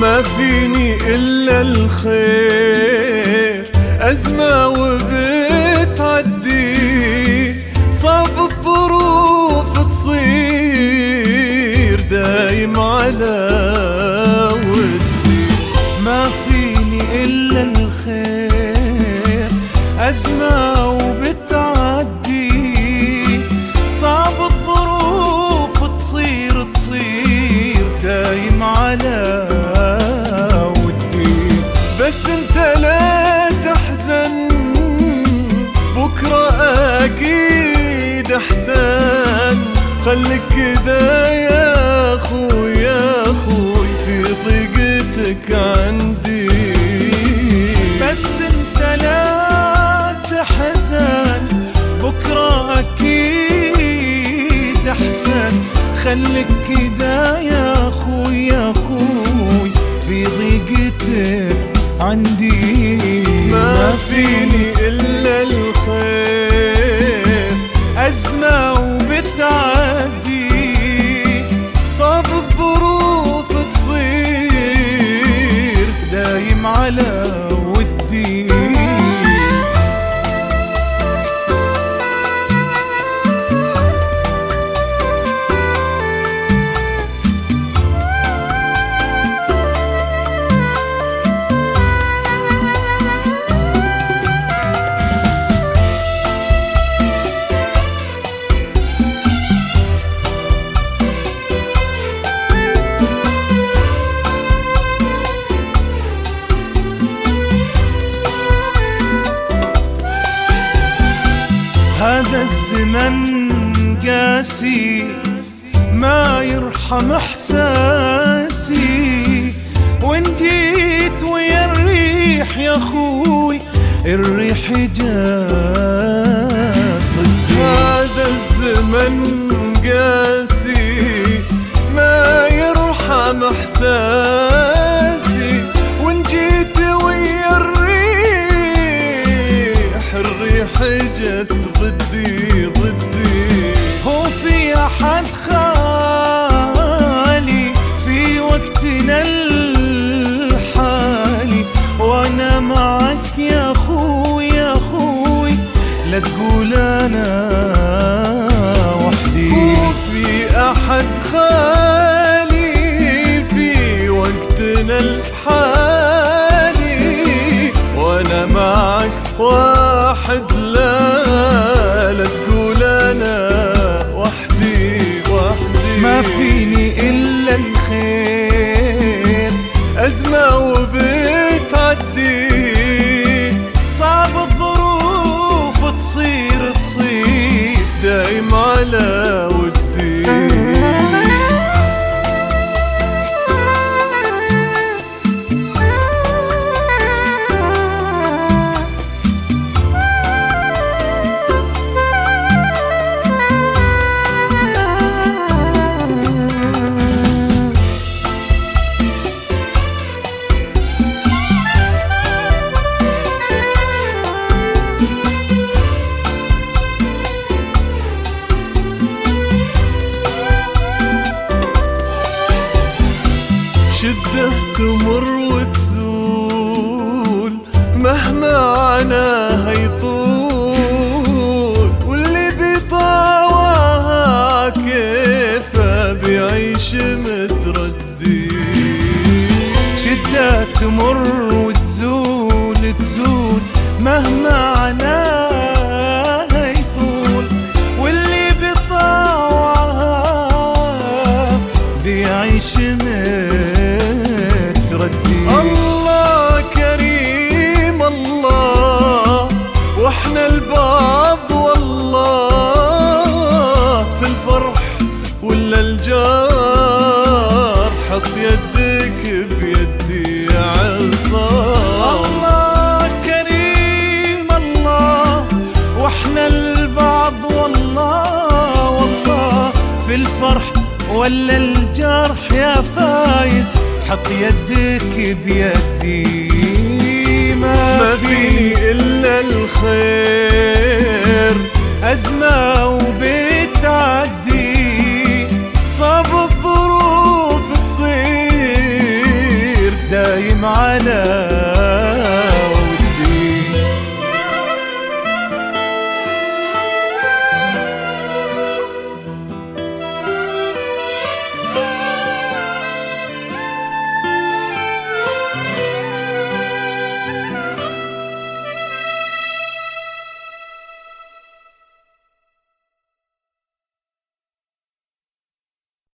ما فيني إلا الخير، أزمة وبتعدي، صعب الظروف تصير دايم على ودي. ما فيني إلا الخير، أزمة وبتعدي، صعب الظروف تصير دايم على ودي. بس انت لا تحزن، بكرة أكيد أحسن، خليك كذا يا أخوي يا أخوي، في ضيقتك عندي. بس انت لا تحزن، بكرة أكيد أحسن، خليك كذا يا أخوي يا أخوي، في ضيقتك عندي. ما فيني إلا الخير، أزمة وبتعدي، صعب الظروف تصير دايم على ودي. هذا الزمن قاسي، ما يرحم احساسي، وان جيت ويا الريح يا اخوي، الريح جات ضدي. هذا الزمن قاسي، ما يرحم احساسي، وان جيت ويا الريح جت ضدي. هو في احد خالي في وقتنا الحالي، وانا معك يا اخوي يا اخوي، لا تقول انا وحدي. هو في احد خالي في وقتنا الحالي، وانا معك واحد، لا تقول انا وحدي. ما فيني الا الخير، ازمه وبتعدي، صعب الظروف تصير دايم على ودي. شدة تمر وتزول، مهما عناها يطول، واللي بيطاوعها كيفه بيعيش متردي. شدة تمر وتزول مهما عناها يطول، واللي بيطاوعها بيعيش متردي. الله كريم الله، واحنا البعض والله، في الفرح ولا الجار، حط يدك بيدي عصا. الله كريم الله، واحنا البعض والله والله، في الفرح ولا الجرح يا فايز، حط يدك بيدي. ما فيني إلا الخير، أزمة وبتعدي،